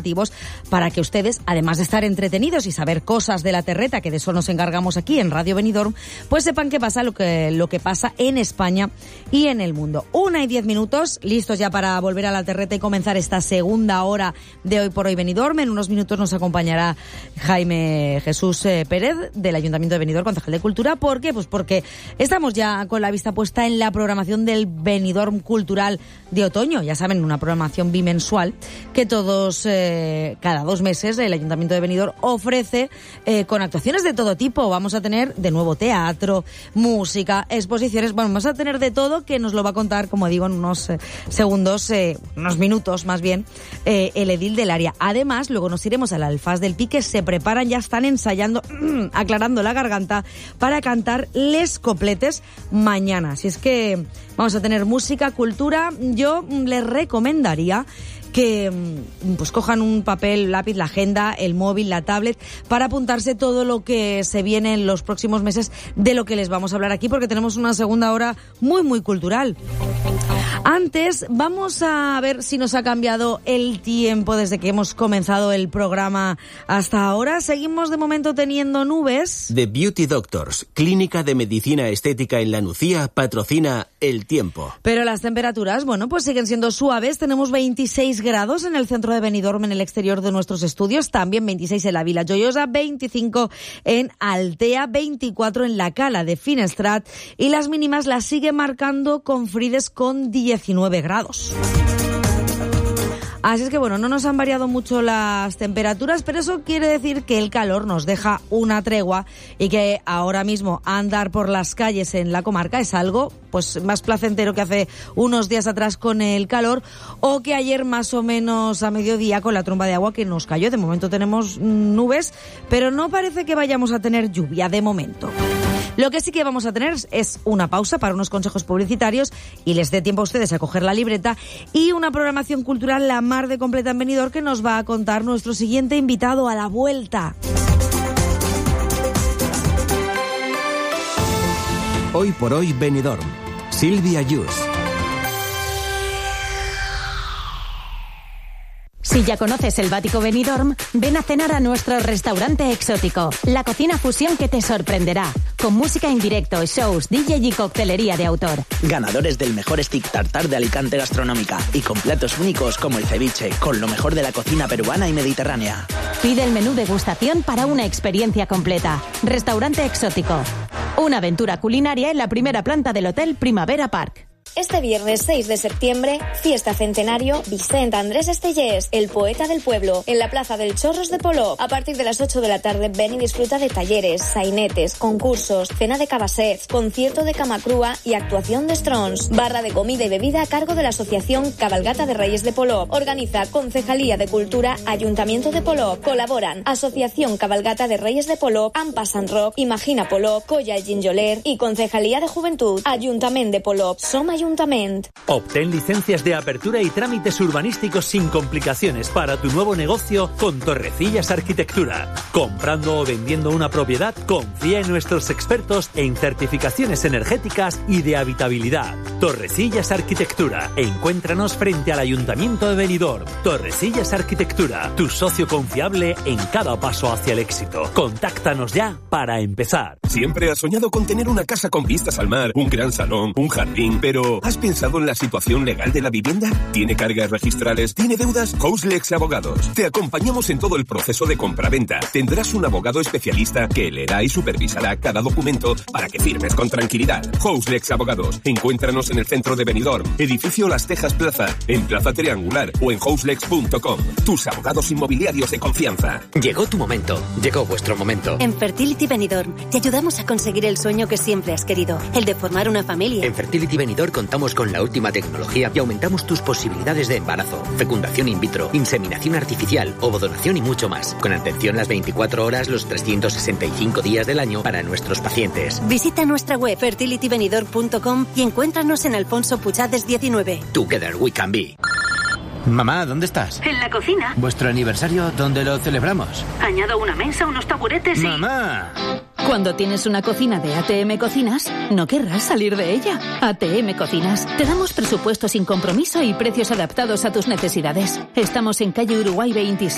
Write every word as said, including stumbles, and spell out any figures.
informativos para que ustedes, además de estar entretenidos y saber cosas de la terreta, que de eso nos encargamos aquí en Radio Benidorm, pues sepan qué pasa, lo que, lo que pasa en España y en el mundo. Una y diez minutos, listos ya para volver a la terreta y comenzar esta segunda hora de Hoy por Hoy Benidorm. En unos minutos nos acompañará Jaime Jesús eh, Pérez del Ayuntamiento de Benidorm, concejal de Cultura. ¿Por qué? Pues porque estamos ya con la vista puesta en la programación del Benidorm Cultural de otoño. Ya saben, una programación bimensual que todos, eh, cada dos meses, el Ayuntamiento de Benidorm ofrece eh, con actuaciones de todo tipo. Vamos a tener de nuevo teatro, música, exposiciones. Bueno, vamos a tener de todo, que nos lo va a contar, como digo, en unos eh, segundos, eh, unos minutos más bien, eh, el edil del área. Además, luego nos iremos al Alfaz del Pi, que se preparan, ya están ensayando, aclarando la garganta para cantar les copletes mañana. Así es que vamos a tener música, cultura. Yo les recomendaría que pues cojan un papel, lápiz, la agenda, el móvil, la tablet, para apuntarse todo lo que se viene en los próximos meses de lo que les vamos a hablar aquí, porque tenemos una segunda hora muy, muy cultural. Antes, vamos a ver si nos ha cambiado el tiempo desde que hemos comenzado el programa hasta ahora. Seguimos de momento teniendo nubes. The Beauty Doctors, clínica de medicina estética en La Nucía, patrocina el tiempo. Pero las temperaturas, bueno, pues siguen siendo suaves. Tenemos veintiséis grados en el centro de Benidorm, en el exterior de nuestros estudios. También veintiséis en la Vila Joiosa, veinticinco en Altea, veinticuatro en la Cala de Finestrat. Y las mínimas las sigue marcando Confrides con diecinueve grados. Así es que bueno, no nos han variado mucho las temperaturas, pero eso quiere decir que el calor nos deja una tregua y que ahora mismo andar por las calles en la comarca es algo pues más placentero que hace unos días atrás con el calor, o que ayer más o menos a mediodía con la tromba de agua que nos cayó. De momento tenemos nubes, pero no parece que vayamos a tener lluvia de momento. Lo que sí que vamos a tener es una pausa para unos consejos publicitarios y les dé tiempo a ustedes a coger la libreta, y una programación cultural la mar de completa en Benidorm, que nos va a contar nuestro siguiente invitado a la vuelta. Hoy por Hoy Benidorm, Silvia Yus. Si ya conoces el Bático Benidorm, ven a cenar a nuestro restaurante exótico. La cocina fusión que te sorprenderá. Con música en directo, shows, D J y coctelería de autor. Ganadores del mejor stick tartar de Alicante Gastronómica. Y con platos únicos como el ceviche, con lo mejor de la cocina peruana y mediterránea. Pide el menú degustación para una experiencia completa. Restaurante exótico. Una aventura culinaria en la primera planta del Hotel Primavera Park. Este viernes seis de septiembre, fiesta centenario Vicent Andrés Estellés, el poeta del pueblo, en la Plaza del Chorros de Polop. A partir de las ocho de la tarde, ven y disfruta de talleres, sainetes, concursos, cena de cabasset, concierto de camacrúa y actuación de Strons. Barra de comida y bebida a cargo de la Asociación Cabalgata de Reyes de Polop. Organiza Concejalía de Cultura, Ayuntamiento de Polop. Colaboran Asociación Cabalgata de Reyes de Polop, Ampas and Rock, Imagina Polop, Colla y Ginjoler y Concejalía de Juventud, Ayuntamiento de Polop. Som Ayuntamiento. Obtén licencias de apertura y trámites urbanísticos sin complicaciones para tu nuevo negocio con Torrecillas Arquitectura. Comprando o vendiendo una propiedad, confía en nuestros expertos en certificaciones energéticas y de habitabilidad. Torrecillas Arquitectura. Encuéntranos frente al Ayuntamiento de Benidorm. Torrecillas Arquitectura, tu socio confiable en cada paso hacia el éxito. Contáctanos ya para empezar. Siempre has soñado con tener una casa con vistas al mar, un gran salón, un jardín, pero ¿has pensado en la situación legal de la vivienda? ¿Tiene cargas registrales? ¿Tiene deudas? Houselex Abogados. Te acompañamos en todo el proceso de compra-venta. Tendrás un abogado especialista que leerá y supervisará cada documento para que firmes con tranquilidad. Houselex Abogados. Encuéntranos en el centro de Benidorm, edificio Las Tejas Plaza, en Plaza Triangular o en houselex punto com. Tus abogados inmobiliarios de confianza. Llegó tu momento. Llegó vuestro momento. En Fertility Benidorm te ayudamos a conseguir el sueño que siempre has querido, el de formar una familia. En Fertility Benidorm contamos con la última tecnología y aumentamos tus posibilidades de embarazo, fecundación in vitro, inseminación artificial, ovodonación y mucho más. Con atención las veinticuatro horas, los trescientos sesenta y cinco días del año para nuestros pacientes. Visita nuestra web fertility benidorm punto com y encuéntranos en Alfonso Puchades diecinueve. Together we can be. Mamá, ¿dónde estás? En la cocina. ¿Vuestro aniversario dónde lo celebramos? Añado una mesa, unos taburetes y... ¡Mamá! Cuando tienes una cocina de A T M Cocinas, no querrás salir de ella. A T M Cocinas. Te damos presupuesto sin compromiso y precios adaptados a tus necesidades. Estamos en calle Uruguay veintisiete.